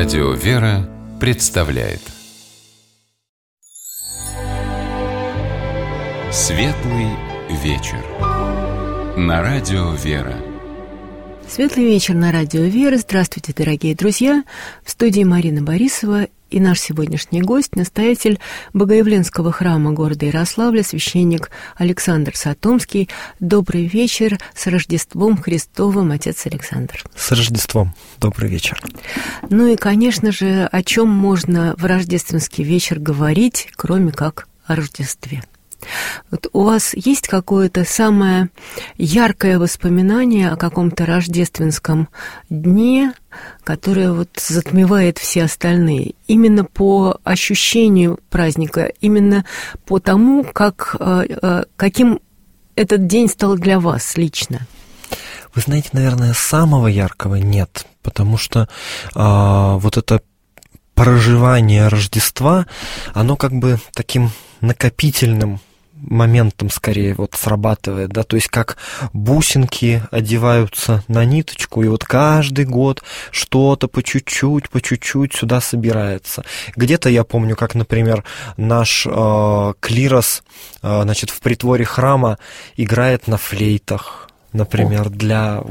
Радио «Вера» представляет Светлый вечер на Радио «Вера». Светлый вечер на Радио «Вера». Здравствуйте, дорогие друзья! В студии Марина Борисова и наш сегодняшний гость, настоятель Богоявленского храма города Ярославля, священник Александр Сатомский. Добрый вечер, с Рождеством Христовым, отец Александр. С Рождеством. Добрый вечер. Ну и, конечно же, о чем можно в рождественский вечер говорить, кроме как о Рождестве? Вот у вас есть какое-то самое яркое воспоминание о каком-то рождественском дне, которое вот затмевает все остальные, именно по ощущению праздника, именно по тому, каким этот день стал для вас лично? Вы знаете, наверное, самого яркого нет, потому что вот это проживание Рождества, оно как бы таким накопительным моментом скорее вот срабатывает, да, то есть как бусинки одеваются на ниточку, и вот каждый год что-то по чуть-чуть сюда собирается. Где-то я помню, как, например, наш клирос, значит, в притворе храма играет на флейтах, например, для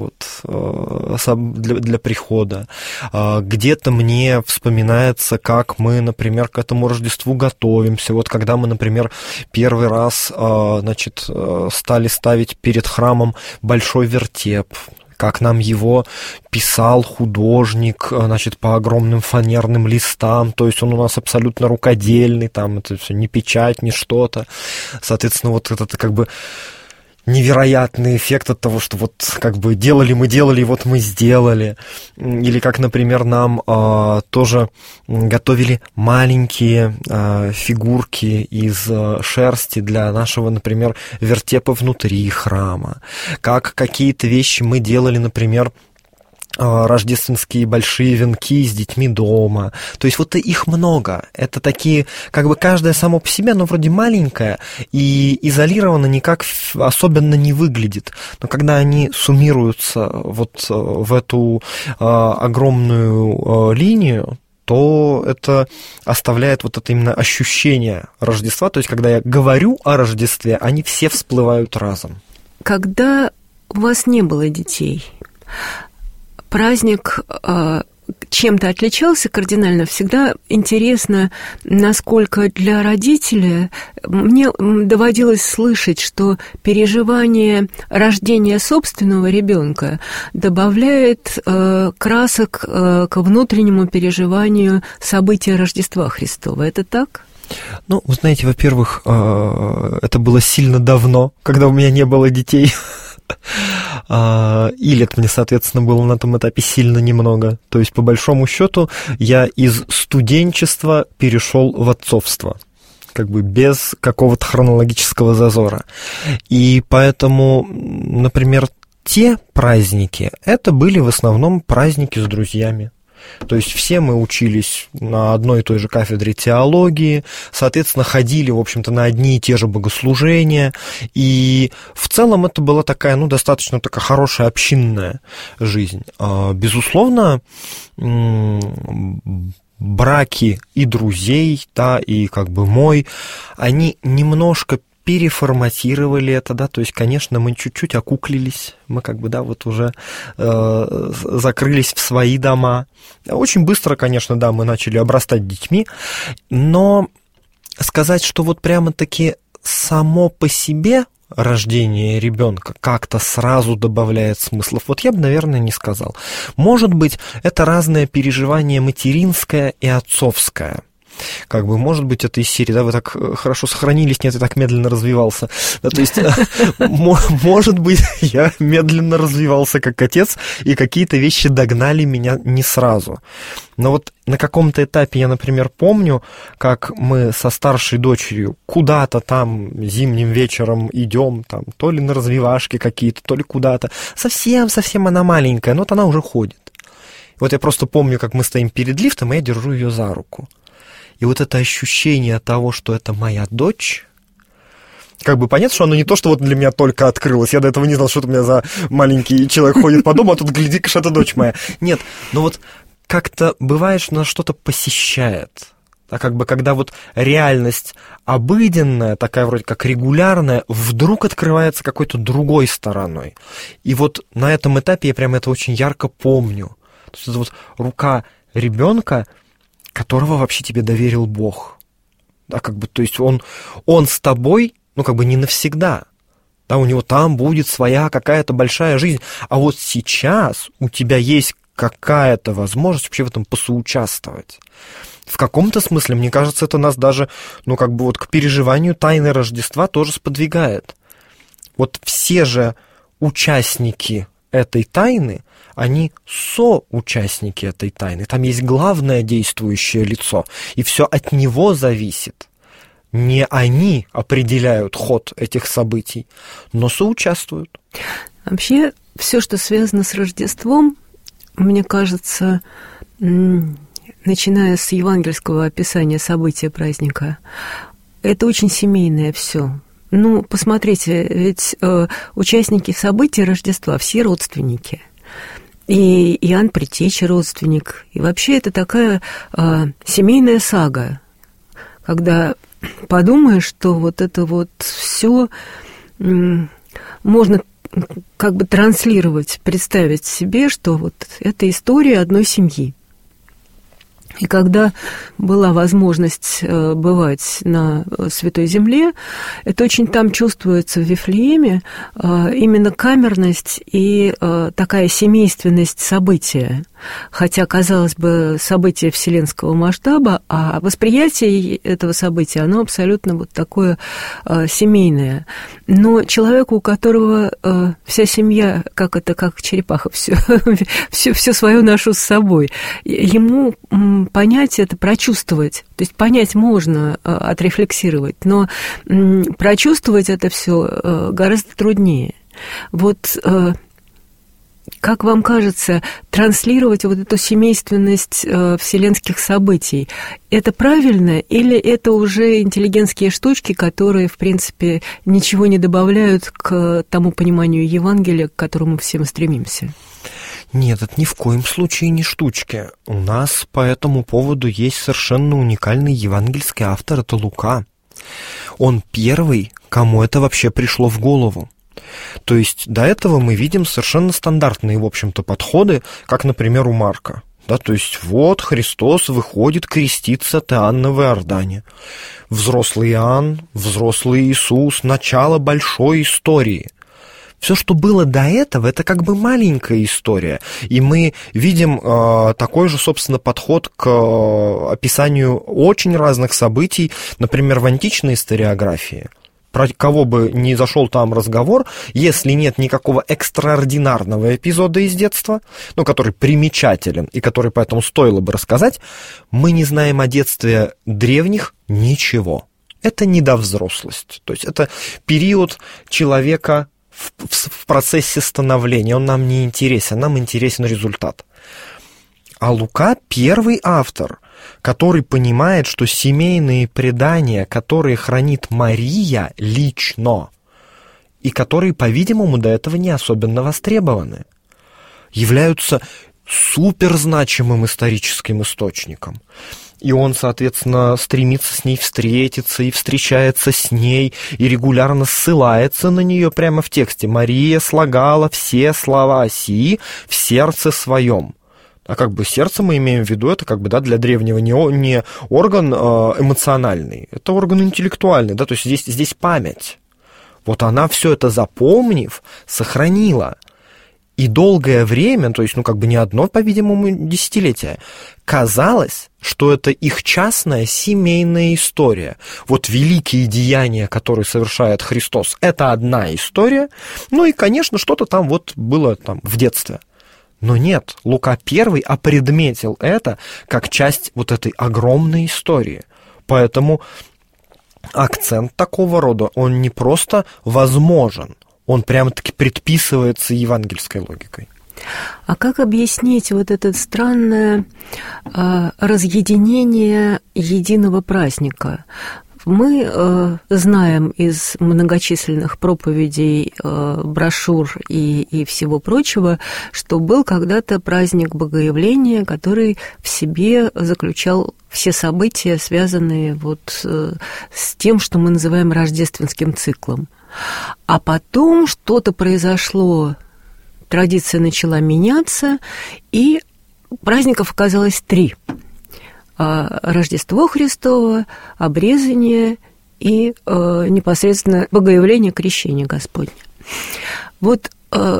прихода. Где-то мне вспоминается, как мы, например, к этому Рождеству готовимся. Вот когда мы, например, первый раз, значит, стали ставить перед храмом большой вертеп, как нам его писал художник, значит, по огромным фанерным листам, то есть он у нас абсолютно рукодельный, там это все не печать, не что-то. Соответственно, вот это как бы невероятный эффект от того, что вот как бы делали, и вот мы сделали. Или как, например, нам тоже готовили маленькие фигурки из шерсти для нашего, например, вертепа внутри храма. Как какие-то вещи мы делали, например, рождественские большие венки с детьми дома. То есть вот их много. Это такие, как бы каждая само по себе, но вроде маленькая и изолированно никак особенно не выглядит. Но когда они суммируются вот в эту огромную линию, то это оставляет вот это именно ощущение Рождества. То есть когда я говорю о Рождестве, они все всплывают разом. Когда у вас не было детей, праздник чем-то отличался кардинально? Всегда интересно, насколько для родителя... Мне доводилось слышать, что переживание рождения собственного ребенка добавляет красок к внутреннему переживанию события Рождества Христова. Это так? Ну, вы знаете, во-первых, это было сильно давно, когда у меня не было детей. И лет мне, соответственно, было на том этапе сильно немного. То есть, по большому счету, я из студенчества перешел в отцовство, как бы без какого-то хронологического зазора. И поэтому, например, те праздники, это были в основном праздники с друзьями. То есть все мы учились на одной и той же кафедре теологии, соответственно, ходили, в общем-то, на одни и те же богослужения, и в целом это была такая, ну, достаточно такая хорошая общинная жизнь. Безусловно, браки и друзей, да, и как бы мой, они немножко переформатировали это, да, то есть, конечно, мы чуть-чуть окуклились, мы как бы, да, вот уже закрылись в свои дома. Очень быстро, конечно, да, мы начали обрастать детьми, но сказать, что вот прямо-таки само по себе рождение ребенка как-то сразу добавляет смыслов, вот я бы, наверное, не сказал. Может быть, это разное переживание материнское и отцовское. Как бы, может быть, это из серии, да, вы так хорошо сохранились, нет, я так медленно развивался. Да, то есть, может быть, я медленно развивался как отец, и какие-то вещи догнали меня не сразу. Но вот на каком-то этапе я, например, помню, как мы со старшей дочерью куда-то там зимним вечером идем, там, то ли на развивашки какие-то, то ли куда-то. Совсем она маленькая, но вот она уже ходит. Вот я просто помню, как мы стоим перед лифтом, и я держу ее за руку. И вот это ощущение того, что это моя дочь, как бы понятно, что оно не то, что вот для меня только открылось. Я до этого не знал, что это у меня за маленький человек ходит по дому, а тут, гляди-ка, что это дочь моя. Нет, но вот как-то бывает, что нас что-то посещает. А как бы когда вот реальность обыденная, такая вроде как регулярная, вдруг открывается какой-то другой стороной. И вот на этом этапе я прям это очень ярко помню. То есть это вот рука ребенка, которого вообще тебе доверил Бог. Да, как бы, то есть он с тобой, ну, как бы не навсегда. Да, у него там будет своя какая-то большая жизнь. А вот сейчас у тебя есть какая-то возможность вообще в этом посоучаствовать. В каком-то смысле, мне кажется, это нас даже, ну, как бы вот к переживанию тайны Рождества тоже сподвигает. Вот все же участники этой тайны, они соучастники этой тайны. Там есть главное действующее лицо, и все от него зависит. Не они определяют ход этих событий, но соучаствуют. Вообще, все, что связано с Рождеством, мне кажется, начиная с евангельского описания события праздника, это очень семейное все. Ну, посмотрите, ведь участники событий Рождества все родственники. И Иоанн Предтеча родственник. И вообще это такая семейная сага, когда подумаешь, что вот это вот все можно как бы транслировать, представить себе, что вот это история одной семьи. И когда была возможность бывать на Святой Земле, это очень там чувствуется в Вифлееме, именно камерность и такая семейственность события. Хотя, казалось бы, событие вселенского масштаба, а восприятие этого события, оно абсолютно вот такое семейное. Но человеку, у которого вся семья, как черепаха, все свое ношу с собой, ему понять это, прочувствовать. То есть понять можно, отрефлексировать, но прочувствовать это все гораздо труднее. Вот как вам кажется, транслировать вот эту семейственность вселенских событий, это правильно или это уже интеллигентские штучки, которые, в принципе, ничего не добавляют к тому пониманию Евангелия, к которому все мы стремимся? Нет, это ни в коем случае не штучки. У нас по этому поводу есть совершенно уникальный евангельский автор, это Лука. Он первый, кому это вообще пришло в голову. То есть до этого мы видим совершенно стандартные, в общем-то, подходы, как, например, у Марка. Да, то есть вот Христос выходит креститься от Иоанна в Иордане. Взрослый Иоанн, взрослый Иисус, начало большой истории. Все, что было до этого, это как бы маленькая история. И мы видим такой же, собственно, подход к описанию очень разных событий, например, в античной историографии. Про кого бы ни зашел там разговор, если нет никакого экстраординарного эпизода из детства, ну, который примечателен и который поэтому стоило бы рассказать, мы не знаем о детстве древних ничего. Это недовзрослость. То есть это период человека в процессе становления. Он нам не интересен, нам интересен результат. А Лука первый автор, который понимает, что семейные предания, которые хранит Мария лично, и которые, по-видимому, до этого не особенно востребованы, являются суперзначимым историческим источником. И он, соответственно, стремится с ней встретиться и встречается с ней, и регулярно ссылается на нее прямо в тексте. «Мария слагала все слова сии в сердце своем». А как бы сердце мы имеем в виду, это как бы, да, для древнего не орган эмоциональный, это орган интеллектуальный, да, то есть здесь память. Вот она все это запомнив, сохранила. И долгое время, то есть, ну, как бы не одно, по-видимому, десятилетие, казалось, что это их частная семейная история. Вот великие деяния, которые совершает Христос, это одна история, ну и, конечно, что-то там вот было там в детстве. Но нет, Лука I опредметил это как часть вот этой огромной истории. Поэтому акцент такого рода, он не просто возможен, он прямо-таки предписывается евангельской логикой. А как объяснить вот это странное разъединение единого праздника? Мы знаем из многочисленных проповедей, брошюр и всего прочего, что был когда-то праздник Богоявления, который в себе заключал все события, связанные вот с тем, что мы называем рождественским циклом. А потом что-то произошло, традиция начала меняться, и праздников оказалось 3. Рождество Христово, обрезание и непосредственно Богоявление, крещение Господне. Вот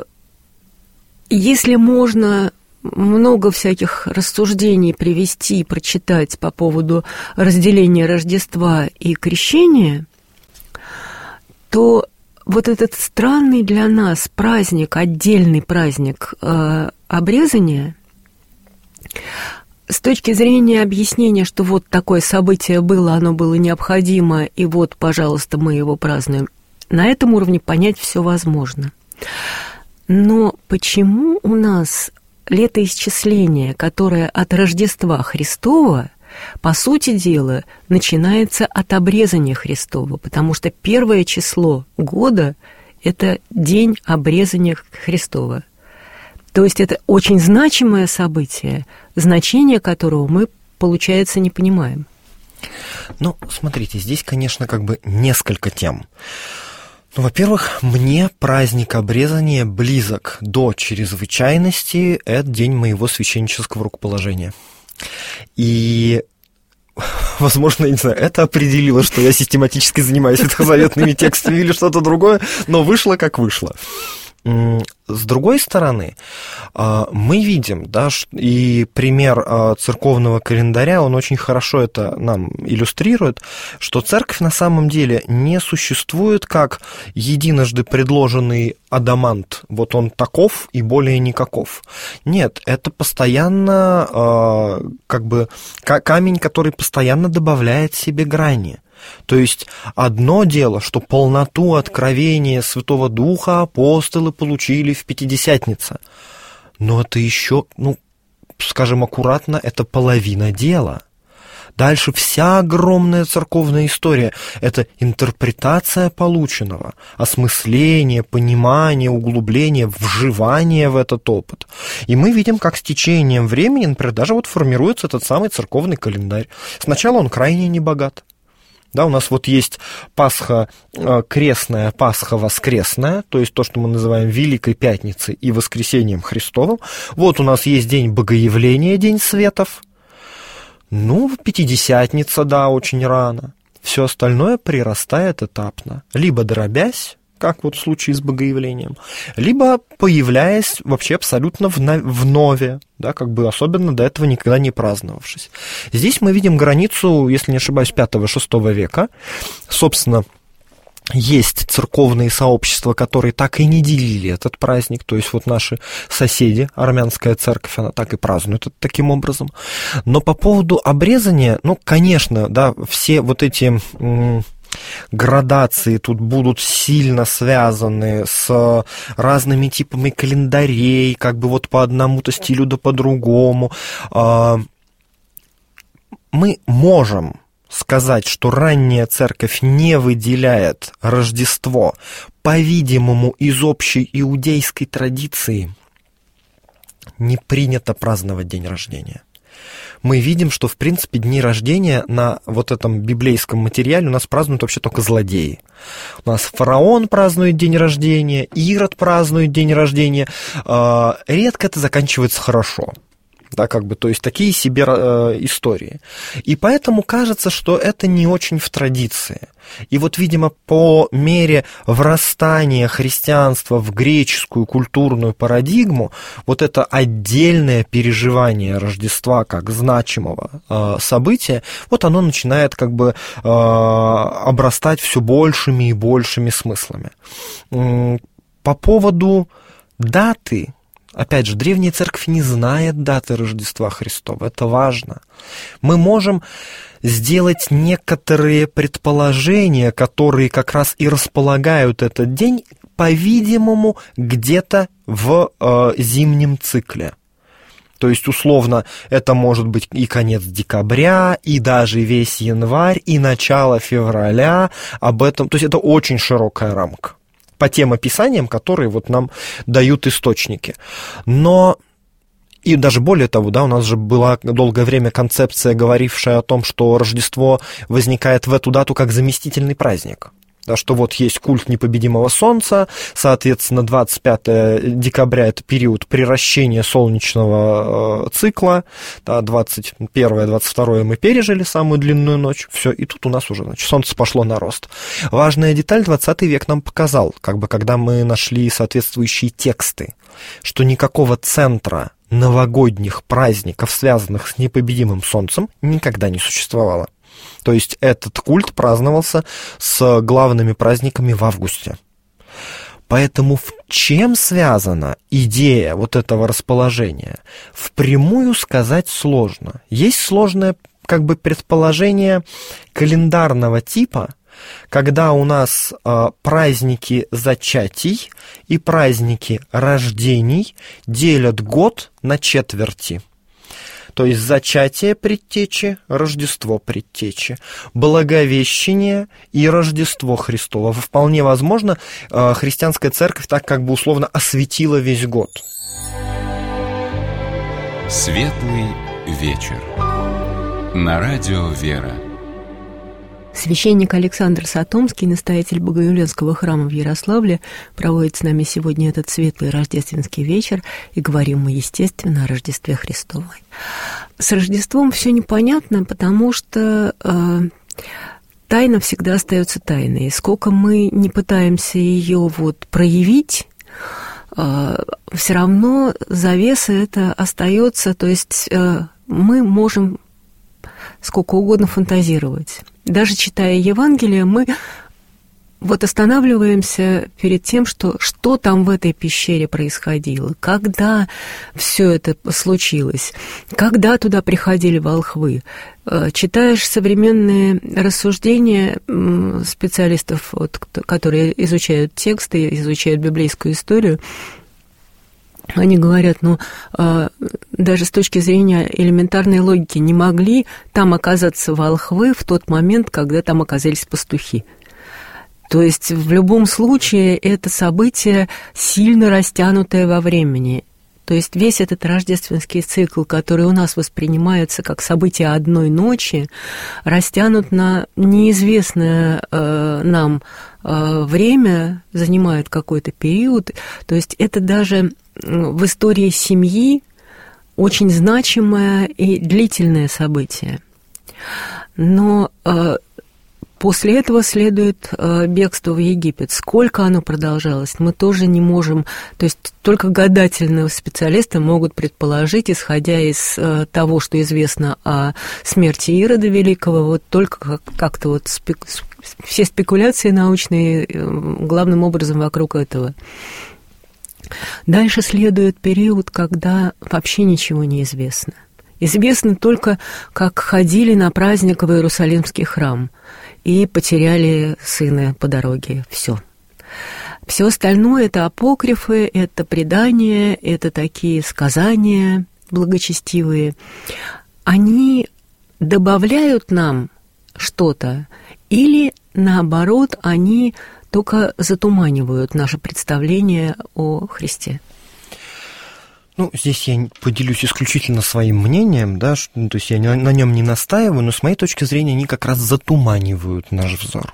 если можно много всяких рассуждений привести и прочитать по поводу разделения Рождества и крещения, то вот этот странный для нас праздник, отдельный праздник обрезания, с точки зрения объяснения, что вот такое событие было, оно было необходимо, и вот, пожалуйста, мы его празднуем, на этом уровне понять все возможно. Но почему у нас летоисчисление, которое от Рождества Христова, по сути дела, начинается от обрезания Христова, потому что первое число года – это день обрезания Христова. То есть это очень значимое событие, значение которого мы, получается, не понимаем. Ну, смотрите, здесь, конечно, как бы несколько тем. Ну, во-первых, мне праздник обрезания близок до чрезвычайности. Это день моего священнического рукоположения. И, возможно, я не знаю, это определило, что я систематически занимаюсь ветхозаветными текстами или что-то другое, но вышло как вышло. С другой стороны, мы видим, да, и пример церковного календаря, он очень хорошо это нам иллюстрирует, что церковь на самом деле не существует как единожды предложенный адамант, вот он таков и более никаков. Нет, это постоянно как бы камень, который постоянно добавляет себе грани. То есть одно дело, что полноту откровения Святого Духа апостолы получили в Пятидесятнице, но это еще, скажем аккуратно, это половина дела. Дальше вся огромная церковная история – это интерпретация полученного, осмысление, понимание, углубление, вживание в этот опыт. И мы видим, как с течением времени, например, даже вот формируется этот самый церковный календарь. Сначала он крайне небогат. Да, у нас вот есть Пасха крестная, Пасха воскресная, то есть то, что мы называем Великой Пятницей и Воскресением Христовым. Вот у нас есть день Богоявления, День Светов. Пятидесятница, да, очень рано. Все остальное прирастает этапно, либо дробясь, как вот в случае с Богоявлением, либо появляясь вообще абсолютно вновь, да, как бы особенно до этого никогда не праздновавшись. Здесь мы видим границу, если не ошибаюсь, 5-6 века. Собственно, есть церковные сообщества, которые так и не делили этот праздник, то есть вот наши соседи, армянская церковь, она так и празднует это таким образом. Но по поводу обрезания, конечно, да, все вот эти градации тут будут сильно связаны с разными типами календарей, как бы вот по одному-то стилю да по другому. Мы можем сказать, что ранняя церковь не выделяет Рождество, по-видимому, из общей иудейской традиции не принято праздновать день рождения. Мы видим, что, в принципе, дни рождения на вот этом библейском материале у нас празднуют вообще только злодеи. У нас фараон празднует день рождения, Ирод празднует день рождения. Редко это заканчивается хорошо. Да, как бы, то есть такие себе истории. И поэтому кажется, что это не очень в традиции. И вот, видимо, по мере врастания христианства в греческую культурную парадигму, вот это отдельное переживание Рождества как значимого события, вот оно начинает как бы обрастать все большими и большими смыслами. По поводу даты. Опять же, древняя церковь не знает даты Рождества Христова, это важно. Мы можем сделать некоторые предположения, которые как раз и располагают этот день, по-видимому, где-то в зимнем цикле. То есть, условно, это может быть и конец декабря, и даже весь январь, и начало февраля. Об этом, то есть, это очень широкая рамка по тем описаниям, которые вот нам дают источники. Но и даже более того, да, у нас же была долгое время концепция, говорившая о том, что Рождество возникает в эту дату как заместительный праздник. Да, что вот есть культ непобедимого солнца, соответственно, 25 декабря – это период приращения солнечного цикла, да, 21-22 мы пережили самую длинную ночь, все, и тут у нас уже, значит, солнце пошло на рост. Важная деталь 20 век нам показал, как бы, когда мы нашли соответствующие тексты, что никакого центра новогодних праздников, связанных с непобедимым солнцем, никогда не существовало. То есть этот культ праздновался с главными праздниками в августе. Поэтому в чем связана идея вот этого расположения? Впрямую сказать сложно. Есть сложное как бы предположение календарного типа, когда у нас праздники зачатий и праздники рождений делят год на четверти. То есть зачатие предтечи, Рождество предтечи, Благовещение и Рождество Христово. Вполне возможно, христианская церковь так как бы условно осветила весь год. Светлый вечер. На радио «Вера». Священник Александр Сатомский, настоятель Богоявленского храма в Ярославле, проводит с нами сегодня этот светлый рождественский вечер, и говорим мы, естественно, о Рождестве Христовом. С Рождеством все непонятно, потому что тайна всегда остается тайной. И сколько мы не пытаемся ее вот проявить, все равно завеса это остается, то есть мы можем сколько угодно фантазировать. Даже читая Евангелие, мы вот останавливаемся перед тем, что там в этой пещере происходило, когда все это случилось, когда туда приходили волхвы. Читаешь современные рассуждения специалистов, вот, которые изучают тексты, изучают библейскую историю. Они говорят, даже с точки зрения элементарной логики не могли там оказаться волхвы в тот момент, когда там оказались пастухи. То есть в любом случае это событие сильно растянутое во времени. То есть весь этот рождественский цикл, который у нас воспринимается как событие одной ночи, растянут на неизвестное нам время, занимает какой-то период. То есть это даже в истории семьи очень значимое и длительное событие. Но после этого следует бегство в Египет. Сколько оно продолжалось, мы тоже не можем... То есть только гадательные специалисты могут предположить, исходя из того, что известно о смерти Ирода Великого, вот только как-то вот все спекуляции научные главным образом вокруг этого. Дальше следует период, когда вообще ничего не известно. Известно только, как ходили на праздник в Иерусалимский храм и потеряли сына по дороге. Все. Все остальное – это апокрифы, это предания, это такие сказания благочестивые. Они добавляют нам что-то или, наоборот, они только затуманивают наше представление о Христе. Здесь я поделюсь исключительно своим мнением, да, то есть я на нем не настаиваю, но с моей точки зрения они как раз затуманивают наш взор.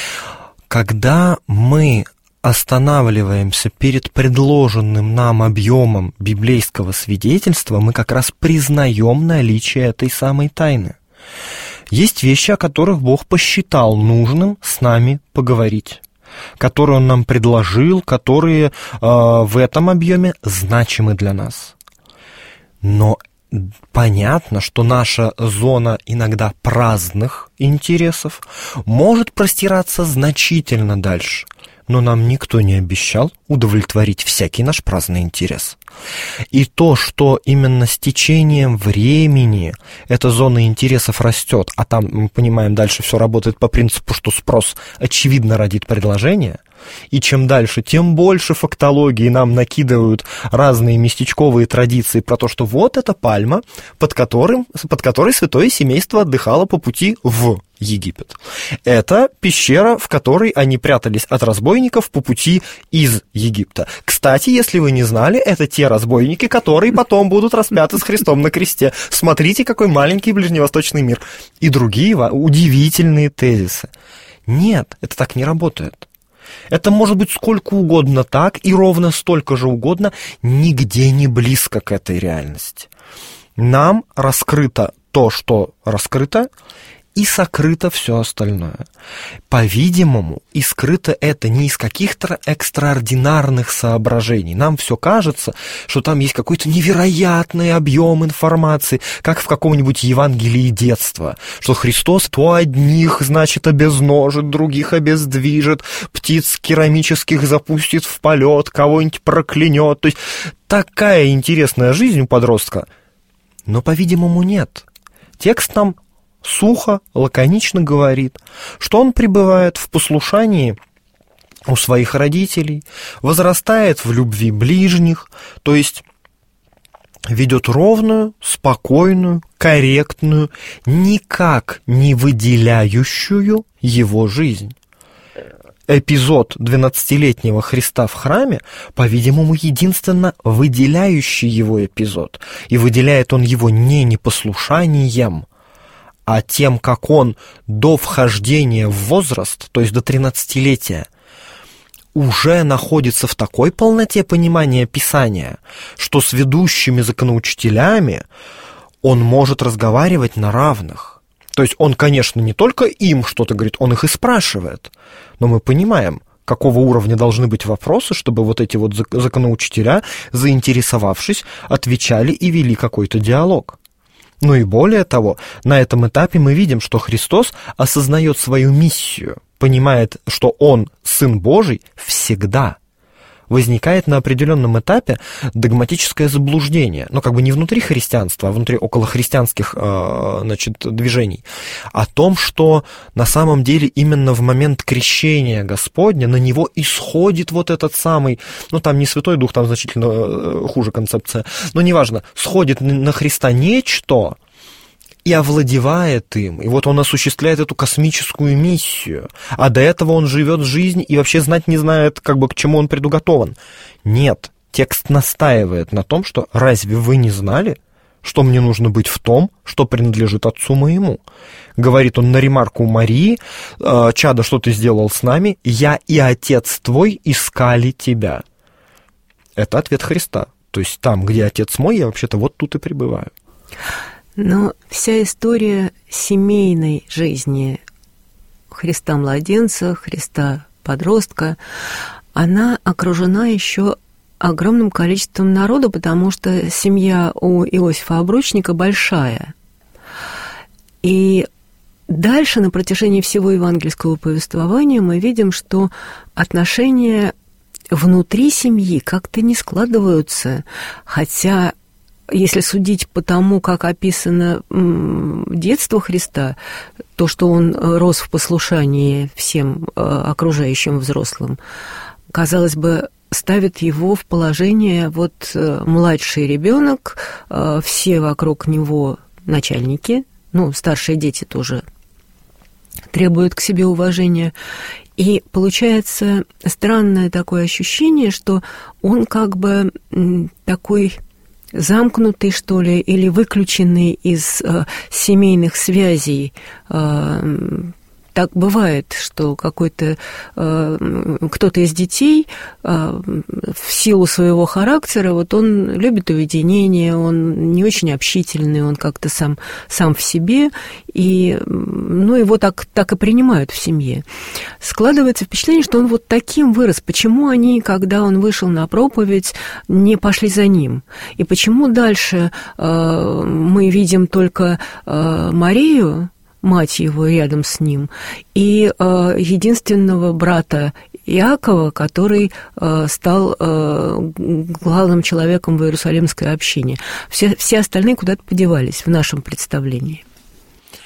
Когда мы останавливаемся перед предложенным нам объемом библейского свидетельства, мы как раз признаем наличие этой самой тайны. Есть вещи, о которых Бог посчитал нужным с нами поговорить, которые Он нам предложил, которые в этом объеме значимы для нас. Но понятно, что наша зона иногда праздных интересов может простираться значительно дальше, но нам никто не обещал удовлетворить всякий наш праздный интерес. И то, что именно с течением времени эта зона интересов растет, а там, мы понимаем, дальше все работает по принципу, что спрос очевидно родит предложение, И чем дальше, тем больше фактологии нам накидывают разные местечковые традиции про то, что вот эта пальма, под которой святое семейство отдыхало по пути в Египет. Это пещера, в которой они прятались от разбойников по пути из Египта. Кстати, если вы не знали, это те разбойники, которые потом будут распяты с Христом на кресте. Смотрите, какой маленький ближневосточный мир. И другие удивительные тезисы. Нет, это так не работает. Это может быть сколько угодно так, и ровно столько же угодно, нигде не близко к этой реальности. Нам раскрыто то, что раскрыто, и сокрыто все остальное. По-видимому, и скрыто это не из каких-то экстраординарных соображений. Нам все кажется, что там есть какой-то невероятный объем информации, как в каком-нибудь Евангелии детства, что Христос то одних, значит, обезножит, других обездвижит, птиц керамических запустит в полет, кого-нибудь проклянет. То есть такая интересная жизнь у подростка. Но, по-видимому, нет. Текст нам сухо, лаконично говорит, что он пребывает в послушании у своих родителей, возрастает в любви ближних, то есть ведет ровную, спокойную, корректную, никак не выделяющую его жизнь. Эпизод 12-летнего Христа в храме, по-видимому, единственно выделяющий его эпизод. И выделяет он его не непослушанием, а тем, как он до вхождения в возраст, то есть до 13-летия, уже находится в такой полноте понимания Писания, что с ведущими законоучителями он может разговаривать на равных. То есть он, конечно, не только им что-то говорит, он их и спрашивает. Но мы понимаем, какого уровня должны быть вопросы, чтобы вот эти вот законоучителя, заинтересовавшись, отвечали и вели какой-то диалог. Ну и более того, на этом этапе мы видим, что Христос осознает свою миссию, понимает, что Он Сын Божий всегда. Возникает на определенном этапе догматическое заблуждение, но как бы не внутри христианства, а внутри околохристианских движений, о том, что на самом деле именно в момент крещения Господня на него исходит вот этот самый, ну там не Святой Дух, там значительно хуже концепция, но неважно, сходит на Христа нечто и овладевает им. И вот он осуществляет эту космическую миссию. А до этого он живет жизнь и вообще знать не знает, как бы к чему он предуготован. Нет, текст настаивает на том, что разве вы не знали, что мне нужно быть в том, что принадлежит отцу моему? Говорит он на ремарку Марии: «Чадо, что ты сделал с нами? Я и отец твой искали тебя». Это ответ Христа. То есть там, где отец мой, я вообще-то вот тут и пребываю. Но вся история семейной жизни Христа-младенца, Христа-подростка, она окружена еще огромным количеством народа, потому что семья у Иосифа Обручника большая. И дальше, на протяжении всего евангельского повествования, мы видим, что отношения внутри семьи как-то не складываются, хотя, если судить по тому, как описано детство Христа, то, что он рос в послушании всем окружающим взрослым, казалось бы, ставит его в положение вот младший ребенок, все вокруг него начальники, ну, старшие дети тоже требуют к себе уважения. И получается странное такое ощущение, что он как бы такой замкнутый, что ли, или выключенный из семейных связей. Так бывает, что какой-то кто-то из детей в силу своего характера, вот он любит уединение, он не очень общительный, он как-то сам в себе, и ну, его так и принимают в семье. Складывается впечатление, что он вот таким вырос. Почему они, когда он вышел на проповедь, не пошли за ним? И почему дальше мы видим только Марию, мать его, рядом с ним, и единственного брата Иакова, который стал главным человеком в Иерусалимской общине. Все остальные куда-то подевались в нашем представлении.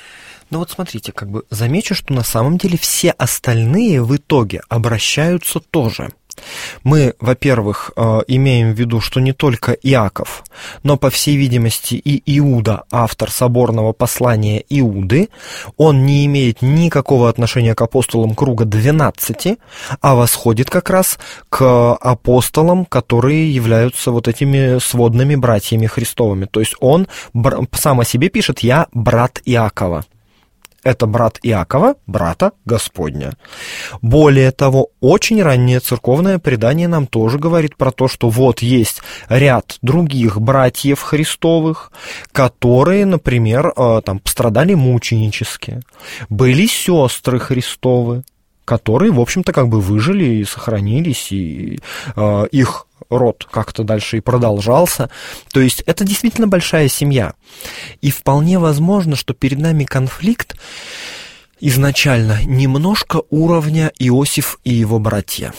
Но вот смотрите, как бы замечу, что на самом деле все остальные в итоге обращаются тоже. Мы, во-первых, имеем в виду, что не только Иаков, но, по всей видимости, и Иуда, автор соборного послания Иуды, он не имеет никакого отношения к апостолам круга 12, а восходит как раз к апостолам, которые являются вот этими сводными братьями Христовыми. То есть он сам о себе пишет: «Я брат Иакова». Это брат Иакова, брата Господня. Более того, очень раннее церковное предание нам тоже говорит про то, что вот есть ряд других братьев Христовых, которые, например, там, пострадали мученически. Были сестры Христовы, которые, в общем-то, как бы выжили и сохранились, и их род как-то дальше и продолжался. То есть это действительно большая семья. И вполне возможно, что перед нами конфликт изначально немножко уровня Иосиф и его братья.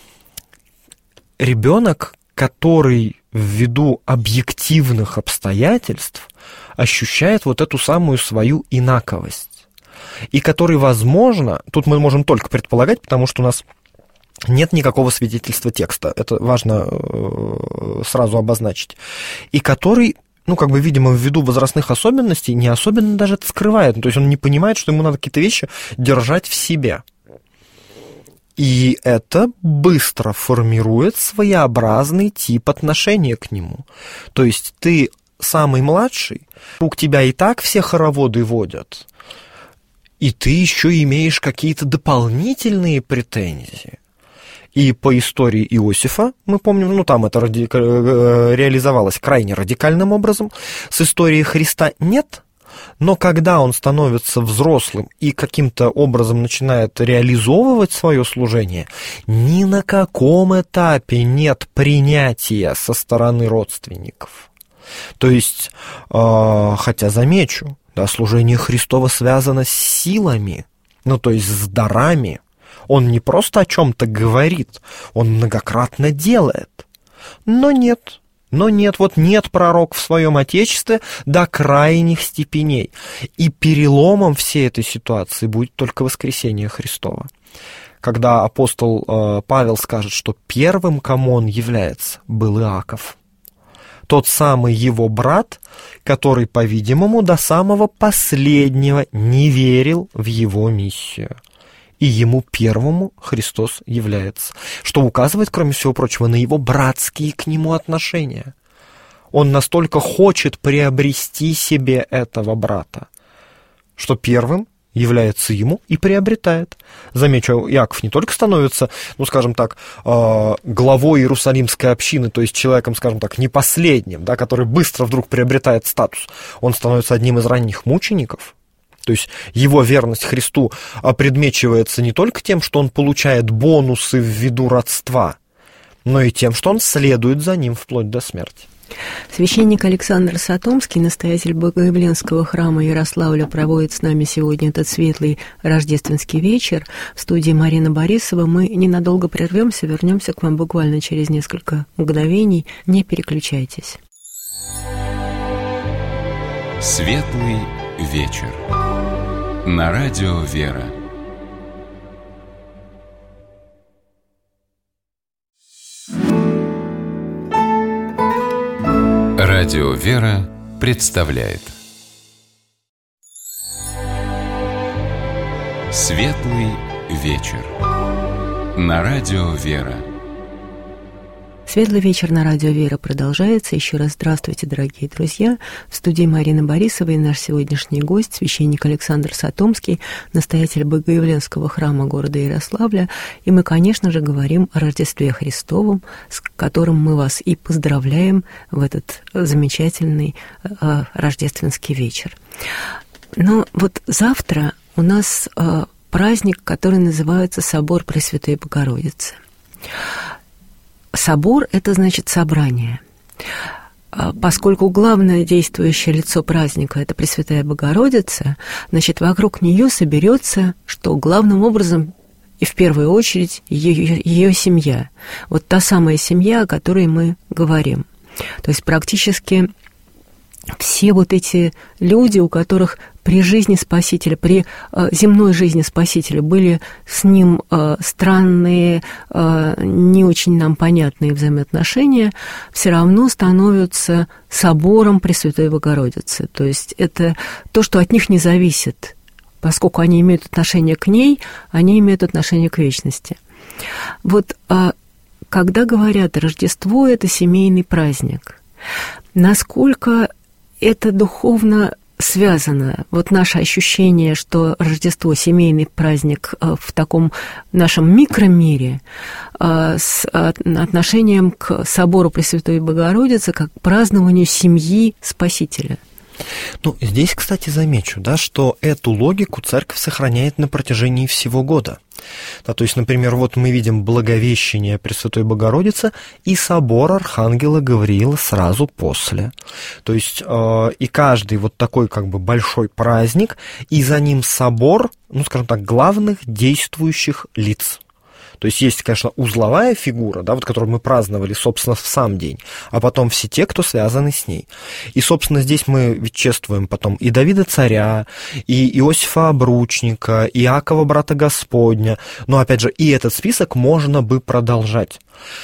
Ребенок, который ввиду объективных обстоятельств ощущает вот эту самую свою инаковость, и который, возможно, тут мы можем только предполагать, потому что у нас нет никакого свидетельства текста, это важно сразу обозначить, и который, ну, как бы, видимо, ввиду возрастных особенностей, не особенно даже это скрывает, то есть он не понимает, что ему надо какие-то вещи держать в себе. И это быстро формирует своеобразный тип отношения к нему. То есть ты самый младший, вокруг тебя и так все хороводы водят, и ты еще имеешь какие-то дополнительные претензии. И по истории Иосифа, мы помним, ну там это реализовалось крайне радикальным образом, с историей Христа нет, но когда он становится взрослым и каким-то образом начинает реализовывать свое служение, ни на каком этапе нет принятия со стороны родственников. То есть, хотя замечу, да, служение Христова связано с силами, ну то есть с дарами. Он не просто о чем-то говорит, он многократно делает. Но нет, вот нет пророк в своем отечестве до крайних степеней. И переломом всей этой ситуации будет только воскресение Христова. Когда апостол Павел скажет, что первым, кому он является, был Иаков. Тот самый его брат, который, по-видимому, до самого последнего не верил в его миссию. И ему первому Христос является, что указывает, кроме всего прочего, на его братские к нему отношения. Он настолько хочет приобрести себе этого брата, что первым является ему и приобретает. Замечу, Иаков не только становится, ну, скажем так, главой Иерусалимской общины, то есть человеком, скажем так, не последним, да, который быстро вдруг приобретает статус, он становится одним из ранних мучеников. То есть его верность Христу опредмечивается не только тем, что он получает бонусы в виду родства, но и тем, что он следует за ним вплоть до смерти. Священник Александр Сатомский, настоятель Богоявленского храма Ярославля, проводит с нами сегодня этот светлый рождественский вечер. В студии Марина Борисова. Мы ненадолго прервемся, вернемся к вам буквально через несколько мгновений. Не переключайтесь. Светлый вечер. На радио «Вера». Радио «Вера» представляет Светлый вечер. На радио «Вера». Светлый вечер на радио «Вера» продолжается. Еще раз здравствуйте, дорогие друзья. В студии Марина Борисова и наш сегодняшний гость, священник Александр Сатомский, настоятель Богоявленского храма города Ярославля. И мы, конечно же, говорим о Рождестве Христовом, с которым мы вас и поздравляем в этот замечательный рождественский вечер. Но вот завтра у нас праздник, который называется Собор Пресвятой Богородицы. Собор – это значит собрание. Поскольку главное действующее лицо праздника – это Пресвятая Богородица, значит, вокруг нее соберется, что главным образом и в первую очередь ее семья. Вот та самая семья, о которой мы говорим. То есть практически все вот эти люди, у которых при жизни Спасителя, при земной жизни Спасителя были с ним странные, не очень нам понятные взаимоотношения, все равно становятся собором Пресвятой Богородицы. То есть это то, что от них не зависит. Поскольку они имеют отношение к ней, они имеют отношение к вечности. Вот когда говорят, Рождество – это семейный праздник, насколько это духовно связано? Вот наше ощущение, что Рождество – семейный праздник в таком нашем микромире с отношением к собору Пресвятой Богородицы как к празднованию семьи Спасителя. Ну, здесь, кстати, замечу, да, что эту логику церковь сохраняет на протяжении всего года. Да, то есть, например, вот мы видим Благовещение Пресвятой Богородицы и собор Архангела Гавриила сразу после. То есть, и каждый вот такой как бы большой праздник, и за ним собор, ну, скажем так, главных действующих лиц. То есть есть, конечно, узловая фигура, да, вот, которую мы праздновали, собственно, в сам день, а потом все те, кто связаны с ней. И, собственно, здесь мы ведь чествуем потом и Давида Царя, и Иосифа Обручника, и Иакова Брата Господня. Но, опять же, и этот список можно бы продолжать.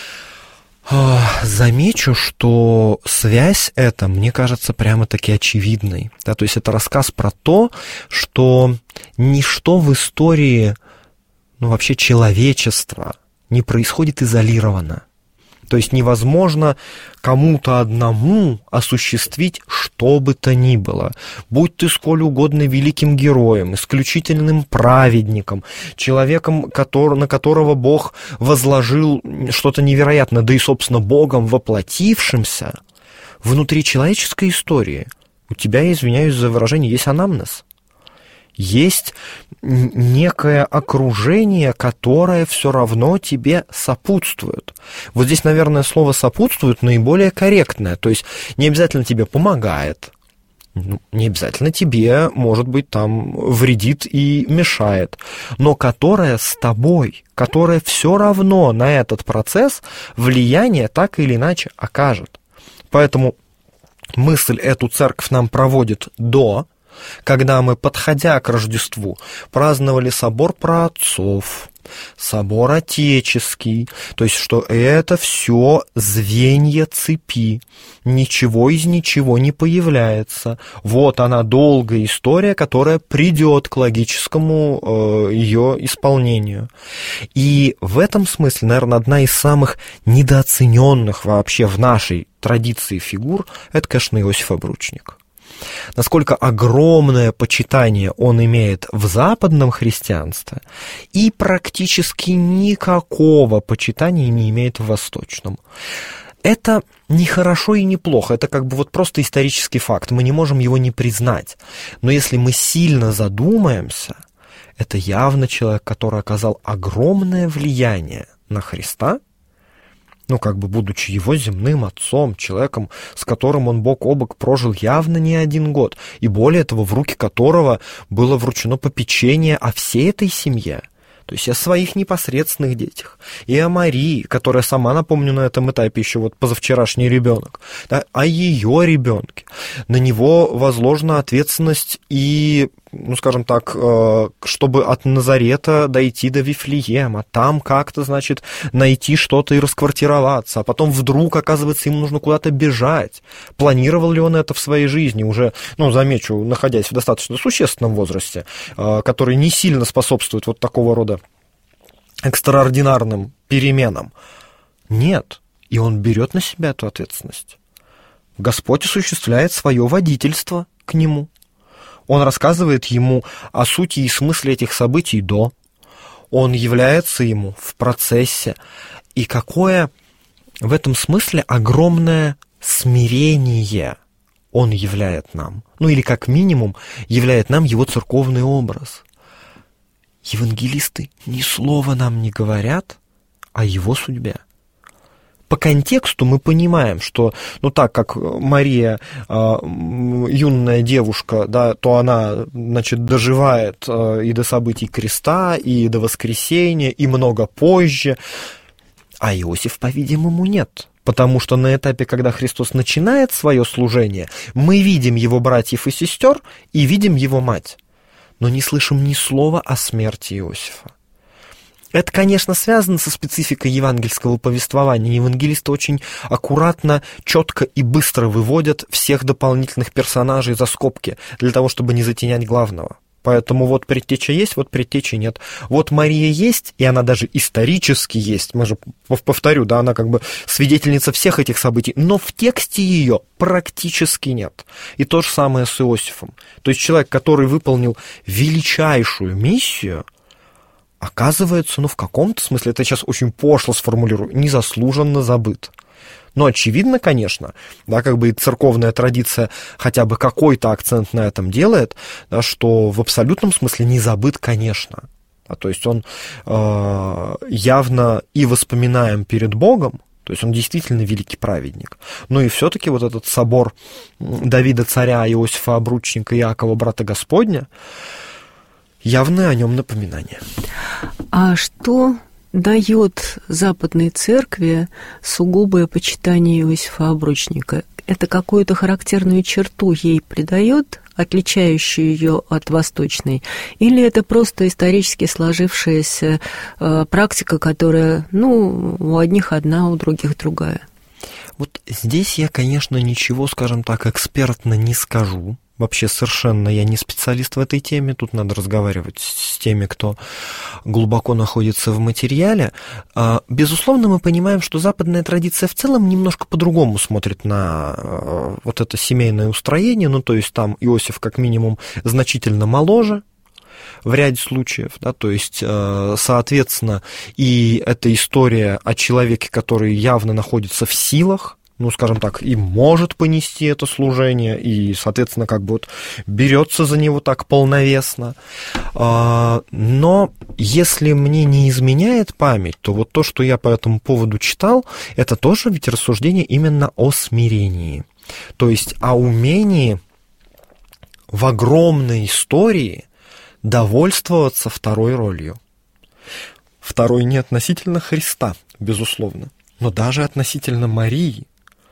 Замечу, что связь эта, мне кажется, прямо-таки очевидной. Да, то есть это рассказ про то, что ничто в истории... вообще человечество не происходит изолированно. То есть невозможно кому-то одному осуществить что бы то ни было. Будь ты сколь угодно великим героем, исключительным праведником, человеком, на которого Бог возложил что-то невероятное, да и, собственно, Богом воплотившимся, внутри человеческой истории у тебя, извиняюсь за выражение, есть анамнез. Есть некое окружение, которое все равно тебе сопутствует. Вот здесь, наверное, слово «сопутствует» наиболее корректное. То есть не обязательно тебе помогает, не обязательно тебе, может быть, там вредит и мешает, но которое с тобой, которое все равно на этот процесс влияние так или иначе окажет. Поэтому мысль эту церковь нам проводит когда мы, подходя к Рождеству, праздновали собор праотцов, собор отеческий, то есть, что это все звенья цепи, ничего из ничего не появляется. Вот она долгая история, которая придет к логическому ее исполнению. И в этом смысле, наверное, одна из самых недооцененных вообще в нашей традиции фигур, это, конечно, Иосиф Обручник. Насколько огромное почитание он имеет в западном христианстве и практически никакого почитания не имеет в восточном. Это не хорошо и не плохо, это как бы вот просто исторический факт, мы не можем его не признать. Но если мы сильно задумаемся, это явно человек, который оказал огромное влияние на Христа, как бы будучи его земным отцом, человеком, с которым он бок о бок прожил явно не один год, и более того, в руки которого было вручено попечение о всей этой семье, то есть о своих непосредственных детях, и о Марии, которая сама, напомню, на этом этапе еще вот позавчерашний ребенок, да, о ее ребенке. На него возложена ответственность и, скажем так, чтобы от Назарета дойти до Вифлеема, там как-то, значит, найти что-то и расквартироваться, а потом вдруг, оказывается, ему нужно куда-то бежать. Планировал ли он это в своей жизни уже, замечу, находясь в достаточно существенном возрасте, который не сильно способствует вот такого рода экстраординарным переменам? Нет, и он берет на себя эту ответственность. Господь осуществляет свое водительство к нему. Он рассказывает ему о сути и смысле этих событий до. Он является ему в процессе. И какое в этом смысле огромное смирение он являет нам. Или как минимум являет нам его церковный образ. Евангелисты ни слова нам не говорят о его судьбе. По контексту мы понимаем, что, так как Мария юная девушка, да, то она, значит, доживает и до событий креста, и до воскресения, и много позже, а Иосиф, по-видимому, нет. Потому что на этапе, когда Христос начинает свое служение, мы видим его братьев и сестер и видим его мать, но не слышим ни слова о смерти Иосифа. Это, конечно, связано со спецификой евангельского повествования. Евангелисты очень аккуратно, четко и быстро выводят всех дополнительных персонажей за скобки, для того, чтобы не затенять главного. Поэтому вот предтеча есть, вот предтечи нет. Вот Мария есть, и она даже исторически есть. Мы же, повторю, да, она как бы свидетельница всех этих событий, но в тексте ее практически нет. И то же самое с Иосифом. То есть человек, который выполнил величайшую миссию, оказывается, в каком-то смысле, это сейчас очень пошло сформулирую, незаслуженно забыт. Но очевидно, конечно, да, как бы и церковная традиция хотя бы какой-то акцент на этом делает, да, что в абсолютном смысле не забыт, конечно. То есть он явно и воспоминаем перед Богом, то есть он действительно великий праведник. Но и все-таки вот этот собор Давида царя, Иосифа обручника, Иакова брата Господня, явное о нем напоминание. А что дает Западной Церкви сугубое почитание Иосифа обручника? Это какую-то характерную черту ей придает, отличающую ее от восточной? Или это просто исторически сложившаяся практика, которая, у одних одна, у других другая? Вот здесь я, конечно, ничего, скажем так, экспертно не скажу. Вообще совершенно я не специалист в этой теме, тут надо разговаривать с теми, кто глубоко находится в материале. Безусловно, мы понимаем, что западная традиция в целом немножко по-другому смотрит на вот это семейное устроение, то есть там Иосиф как минимум значительно моложе в ряде случаев, да, то есть, соответственно, и эта история о человеке, который явно находится в силах, скажем так, и может понести это служение, и, соответственно, как бы вот берется за него так полновесно. Но если мне не изменяет память, то вот то, что я по этому поводу читал, это тоже ведь рассуждение именно о смирении. То есть о умении в огромной истории довольствоваться второй ролью. Второй не относительно Христа, безусловно, но даже относительно Марии.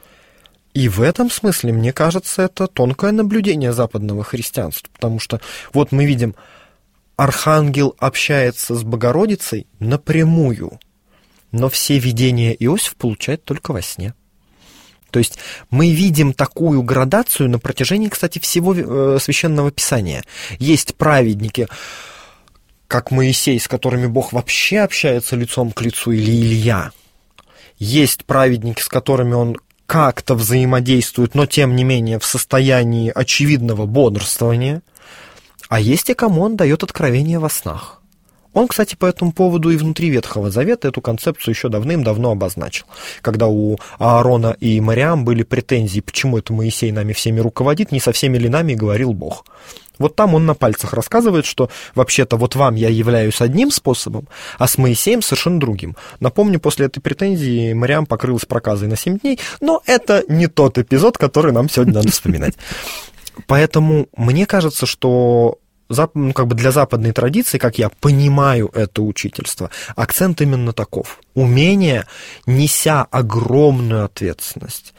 И в этом смысле, мне кажется, это тонкое наблюдение западного христианства, потому что вот мы видим, архангел общается с Богородицей напрямую, но все видения Иосиф получает только во сне. То есть мы видим такую градацию на протяжении, кстати, всего Священного Писания. Есть праведники, как Моисей, с которыми Бог вообще общается лицом к лицу, или Илья. Есть праведники, с которыми он как-то взаимодействует, но тем не менее в состоянии очевидного бодрствования, а есть и кому он дает откровение во снах. Он, кстати, по этому поводу и внутри Ветхого Завета эту концепцию еще давным-давно обозначил, когда у Аарона и Мариам были претензии, почему это Моисей нами всеми руководит, не со всеми ли нами говорил Бог. Вот там он на пальцах рассказывает, что вообще-то вот вам я являюсь одним способом, а с Моисеем совершенно другим. Напомню, после этой претензии Мариам покрылась проказой на 7 дней, но это не тот эпизод, который нам сегодня надо вспоминать. Поэтому мне кажется, что для западной традиции, как я понимаю это учительство, акцент именно таков. Умение, неся огромную ответственность,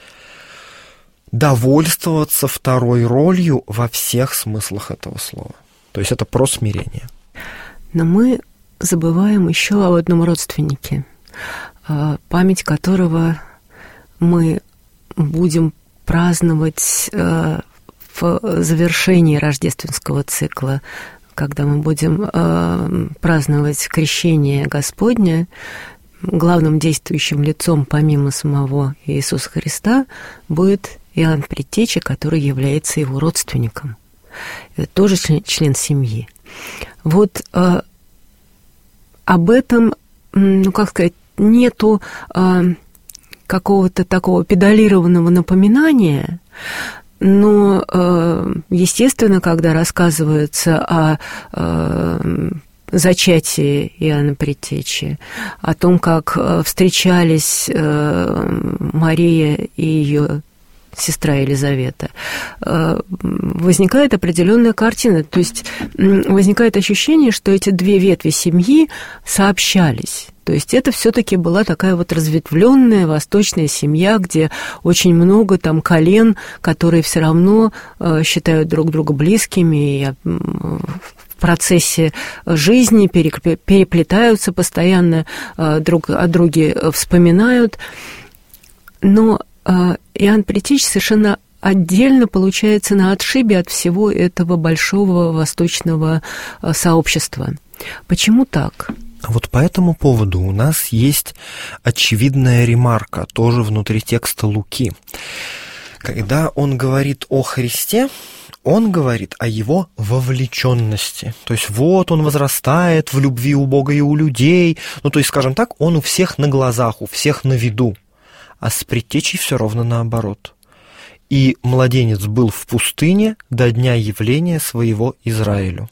довольствоваться второй ролью во всех смыслах этого слова. То есть это про смирение. Но мы забываем еще об одном родственнике, память которого мы будем праздновать в завершении рождественского цикла, когда мы будем праздновать крещение Господне. Главным действующим лицом, помимо самого Иисуса Христа, будет Иоанн Предтеча, который является его родственником. Это тоже член семьи. Вот об этом, нету какого-то такого педалированного напоминания, но, естественно, когда рассказывается о зачатии Иоанна Предтечи, о том, как встречались Мария и ее сестра Елизавета, возникает определенная картина. То есть возникает ощущение, что эти две ветви семьи сообщались. То есть это все-таки была такая вот разветвленная восточная семья, где очень много там колен, которые все равно считают друг друга близкими и в процессе жизни переплетаются постоянно, друг о друге вспоминают. Но Иоанн Предтеча совершенно отдельно, получается, на отшибе от всего этого большого восточного сообщества. Почему так? Вот по этому поводу у нас есть очевидная ремарка, тоже внутри текста Луки. Когда он говорит о Христе, он говорит о его вовлеченности. То есть вот он возрастает в любви у Бога и у людей. Ну, то есть, скажем так, он у всех на глазах, у всех на виду. А с Предтечей все ровно наоборот. И младенец был в пустыне до дня явления своего Израилю.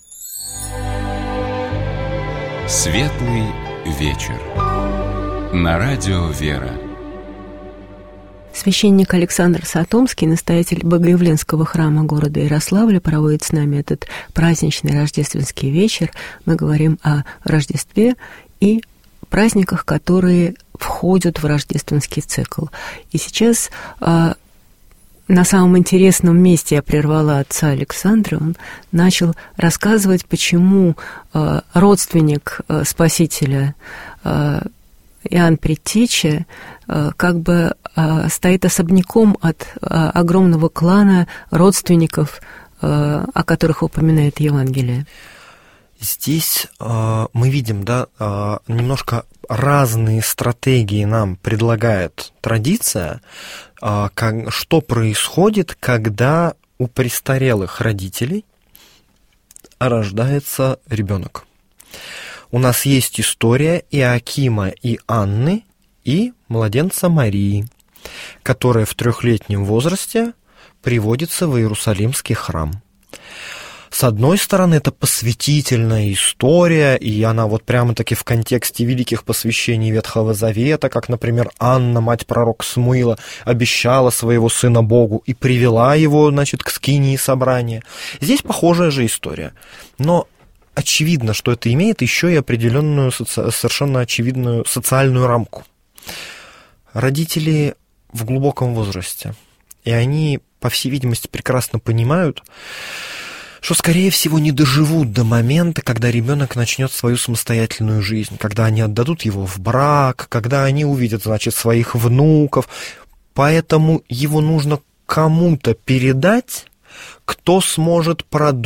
Светлый вечер. На радио «Вера». Священник Александр Сатомский, настоятель Богоявленского храма города Ярославля, проводит с нами этот праздничный рождественский вечер. Мы говорим о Рождестве и праздниках, которые входят в рождественский цикл. И сейчас на самом интересном месте я прервала отца Александра. Он начал рассказывать, почему родственник Спасителя Иоанн Предтеча как бы стоит особняком от огромного клана родственников, о которых упоминает Евангелие. Здесь мы видим, да, немножко разные стратегии нам предлагает традиция, что происходит, когда у престарелых родителей рождается ребенок. У нас есть история Иоакима и Анны и младенца Марии, которая в 3-летнем возрасте приводится в Иерусалимский храм. С одной стороны, это посвятительная история, и она вот прямо-таки в контексте великих посвящений Ветхого Завета, как, например, Анна, мать пророка Самуила, обещала своего сына Богу и привела его, значит, к скинии собрания. Здесь похожая же история. Но очевидно, что это имеет еще и определенную совершенно очевидную социальную рамку. Родители в глубоком возрасте, и они, по всей видимости, прекрасно понимают, что, скорее всего, не доживут до момента, когда ребенок начнет свою самостоятельную жизнь, когда они отдадут его в брак, когда они увидят, значит, своих внуков. Поэтому его нужно кому-то передать, кто сможет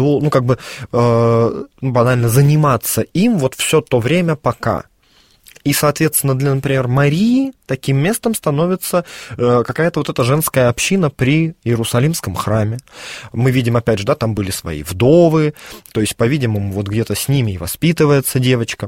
банально заниматься им вот все то время пока. И, соответственно, для, например, Марии таким местом становится какая-то вот эта женская община при Иерусалимском храме. Мы видим, опять же, да, там были свои вдовы, то есть, по-видимому, вот где-то с ними и воспитывается девочка.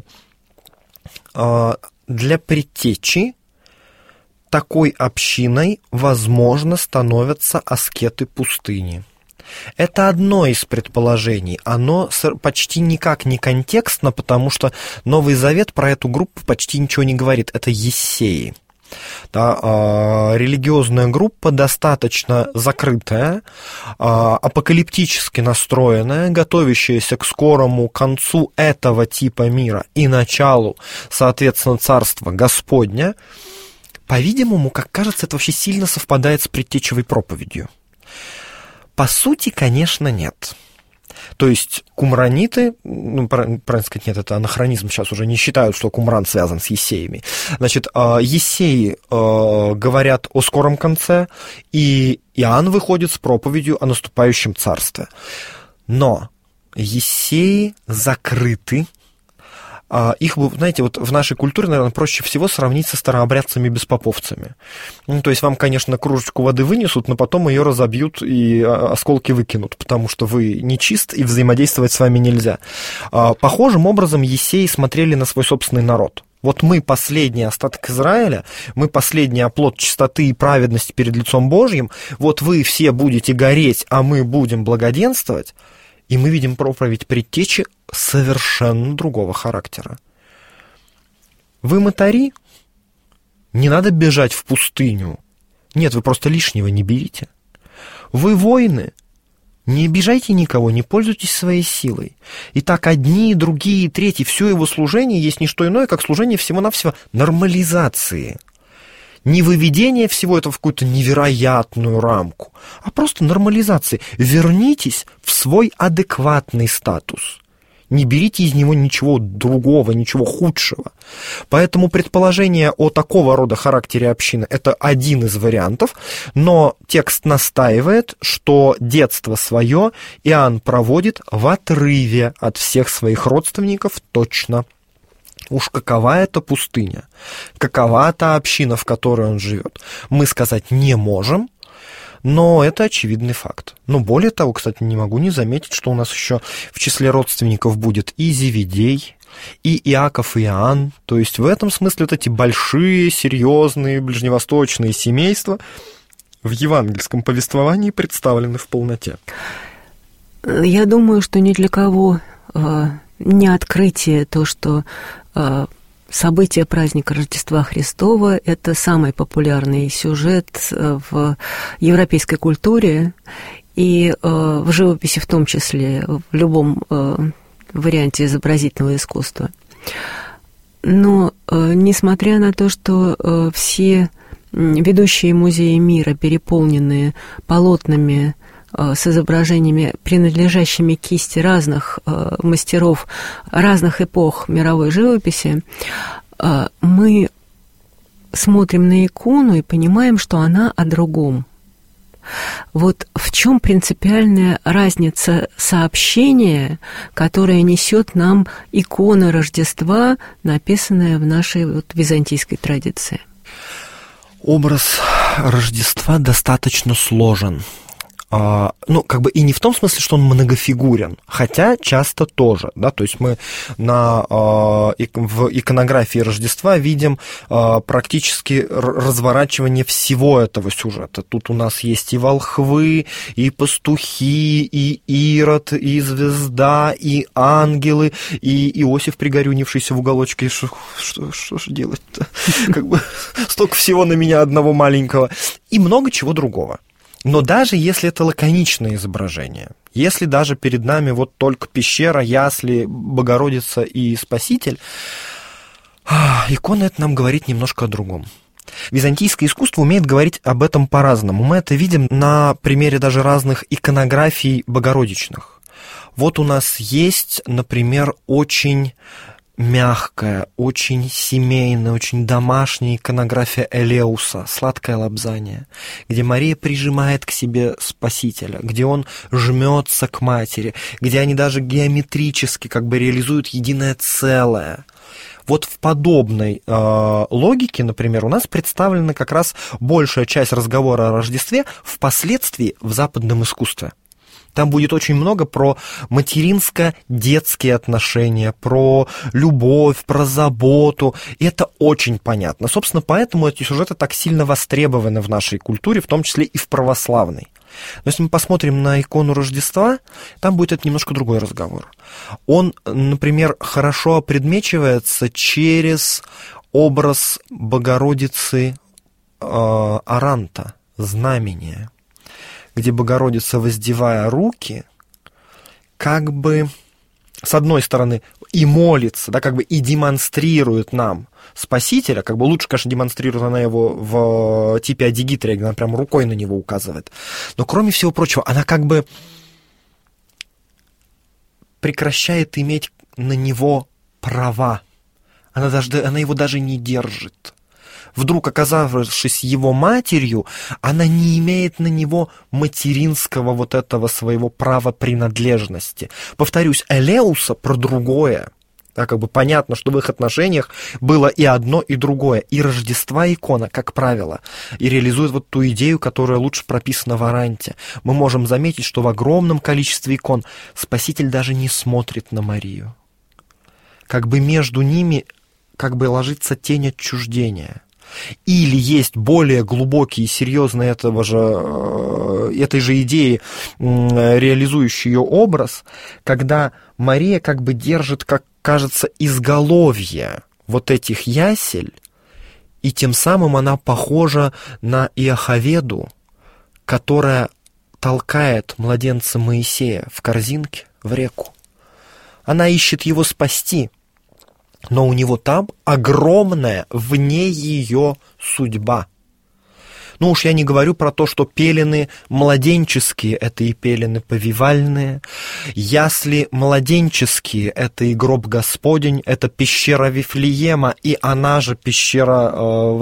Для Предтечи такой общиной, возможно, становятся аскеты пустыни. Это одно из предположений, оно почти никак не контекстно, потому что Новый Завет про эту группу почти ничего не говорит, это ессеи. Да, религиозная группа достаточно закрытая, апокалиптически настроенная, готовящаяся к скорому концу этого типа мира и началу, соответственно, Царства Господня. По-видимому, как кажется, это вообще сильно совпадает с предтечевой проповедью. По сути, конечно, нет. То есть кумраниты, правильно сказать, нет, это анахронизм, сейчас уже не считают, что Кумран связан с ессеями. Значит, ессеи говорят о скором конце, и Иоанн выходит с проповедью о наступающем царстве. Но ессеи закрыты. Их, знаете, вот в нашей культуре, наверное, проще всего сравнить со старообрядцами-беспоповцами. То есть вам, конечно, кружечку воды вынесут, но потом ее разобьют и осколки выкинут, потому что вы нечист, и взаимодействовать с вами нельзя. Похожим образом ессеи смотрели на свой собственный народ. Вот мы последний остаток Израиля, мы последний оплот чистоты и праведности перед лицом Божьим, вот вы все будете гореть, а мы будем благоденствовать. И мы видим проповедь Предтечи совершенно другого характера. Вы мытари? Не надо бежать в пустыню. Нет, вы просто лишнего не берите. Вы воины? Не обижайте никого, не пользуйтесь своей силой. Итак, одни, другие, третьи, все его служение есть не что иное, как служение всего-навсего нормализации. Не выведение всего этого в какую-то невероятную рамку, а просто нормализации. Вернитесь в свой адекватный статус. Не берите из него ничего другого, ничего худшего. Поэтому предположение о такого рода характере общины – это один из вариантов, но текст настаивает, что детство свое Иоанн проводит в отрыве от всех своих родственников точно. Уж какова эта пустыня, какова та община, в которой он живет, мы сказать не можем, но это очевидный факт. Но более того, кстати, не могу не заметить, что у нас еще в числе родственников будет и Зеведей, и Иаков, и Иоанн. То есть в этом смысле вот эти большие, серьезные ближневосточные семейства в евангельском повествовании представлены в полноте. Я думаю, что ни для кого не открытие то, что событие праздника Рождества Христова – это самый популярный сюжет в европейской культуре и в живописи в том числе, в любом варианте изобразительного искусства. Но несмотря на то, что все ведущие музеи мира переполнены полотнами с изображениями, принадлежащими кисти разных мастеров разных эпох мировой живописи, мы смотрим на икону и понимаем, что она о другом. Вот в чем принципиальная разница сообщения, которое несет нам икона Рождества, написанная в нашей византийской традиции? Образ Рождества достаточно сложен. И не в том смысле, что он многофигурен, хотя часто тоже, да, то есть мы в иконографии Рождества видим практически разворачивание всего этого сюжета. Тут у нас есть и волхвы, и пастухи, и Ирод, и звезда, и ангелы, и Иосиф, пригорюнившийся в уголочке. Что же делать-то? Столько всего на меня одного маленького. И много чего другого. Но даже если это лаконичное изображение, если даже перед нами вот только пещера, ясли, Богородица и Спаситель, икона это нам говорит немножко о другом. Византийское искусство умеет говорить об этом по-разному. Мы это видим на примере даже разных иконографий богородичных. Вот у нас есть, например, очень мягкая, очень семейная, очень домашняя иконография Элеуса, «Сладкое лобзание», где Мария прижимает к себе Спасителя, где он жмется к матери, где они даже геометрически реализуют единое целое. Вот в подобной логике, например, у нас представлена как раз большая часть разговора о Рождестве впоследствии в западном искусстве. Там будет очень много про материнско-детские отношения, про любовь, про заботу. И это очень понятно. Собственно, поэтому эти сюжеты так сильно востребованы в нашей культуре, в том числе и в православной. Но если мы посмотрим на икону Рождества, там будет это немножко другой разговор. Он, например, хорошо опредмечивается через образ Богородицы Аранта, знамения, где Богородица, воздевая руки, с одной стороны, и молится, да, и демонстрирует нам Спасителя, лучше, конечно, демонстрирует она его в типе адигитрия, где она прям рукой на него указывает. Но, кроме всего прочего, она прекращает иметь на него права. Она его даже не держит. Вдруг, оказавшись его матерью, она не имеет на него материнского вот этого своего права принадлежности. Повторюсь, Элеуса про другое. Да, понятно, что в их отношениях было и одно, и другое. И Рождества икона, как правило, и реализует вот ту идею, которая лучше прописана в Аранте. Мы можем заметить, что в огромном количестве икон Спаситель даже не смотрит на Марию. Между ними ложится тень отчуждения. Или есть более глубокий и серьезный этой же идеи реализующий ее образ, когда Мария держит, как кажется, изголовье вот этих ясель, и тем самым она похожа на Иохаведу, которая толкает младенца Моисея в корзинке в реку. Она ищет его спасти, но у него там огромная вне ее судьба. Ну уж я не говорю про то, что пелены младенческие – это и пелены повивальные, ясли младенческие – это и гроб Господень, это пещера Вифлеема, и она же пещера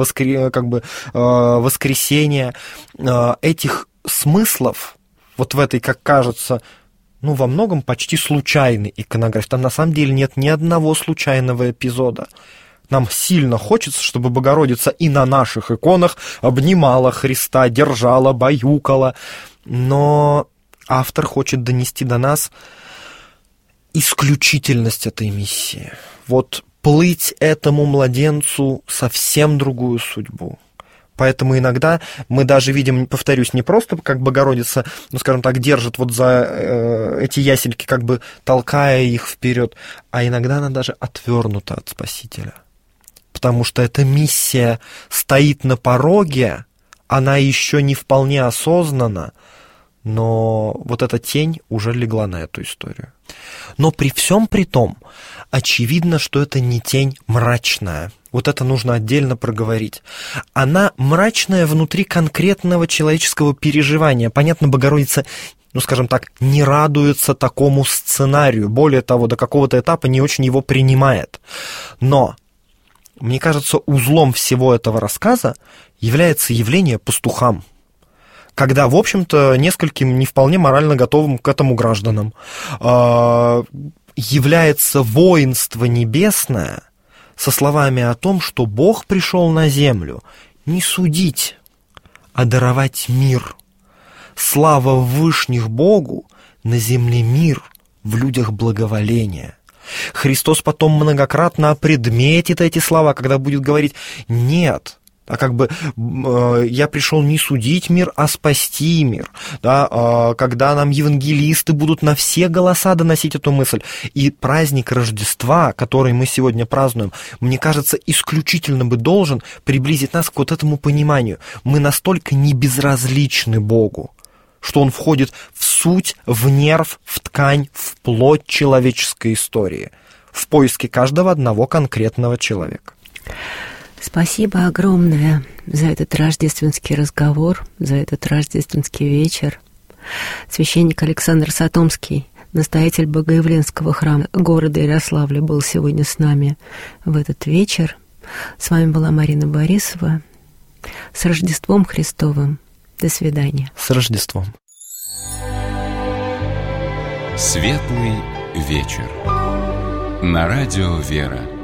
воскресения. Этих смыслов вот в этой, как кажется, во многом почти случайной иконографии. Там на самом деле нет ни одного случайного эпизода. Нам сильно хочется, чтобы Богородица и на наших иконах обнимала Христа, держала, баюкала. Но автор хочет донести до нас исключительность этой миссии. Вот плыть этому младенцу совсем другую судьбу. Поэтому иногда мы даже видим, повторюсь, не просто как Богородица, скажем так, держит вот за эти ясельки, как бы толкая их вперед, а иногда она даже отвернута от Спасителя. Потому что эта миссия стоит на пороге, она еще не вполне осознанна, но вот эта тень уже легла на эту историю. Но при всем при том, очевидно, что это не тень мрачная. Вот это нужно отдельно проговорить. Она мрачная внутри конкретного человеческого переживания. Понятно, Богородица, скажем так, не радуется такому сценарию. Более того, до какого-то этапа не очень его принимает. Но мне кажется, узлом всего этого рассказа является явление пастухам, когда, в общем-то, нескольким не вполне морально готовым к этому гражданам является воинство небесное со словами о том, что Бог пришел на землю не судить, а даровать мир. Слава Вышних Богу, на земле мир, в людях благоволение. Христос потом многократно опредметит эти слова, когда будет говорить «нет». А я пришел не судить мир, а спасти мир. Да? Когда нам евангелисты будут на все голоса доносить эту мысль. И праздник Рождества, который мы сегодня празднуем, мне кажется, исключительно бы должен приблизить нас к вот этому пониманию. Мы настолько не безразличны Богу, что Он входит в суть, в нерв, в ткань, в плоть человеческой истории, в поиске каждого одного конкретного человека. Спасибо огромное за этот рождественский разговор, за этот рождественский вечер. Священник Александр Сатомский, настоятель Богоявленского храма города Ярославля, был сегодня с нами в этот вечер. С вами была Марина Борисова. С Рождеством Христовым. До свидания. С Рождеством. Светлый вечер. На радио «Вера».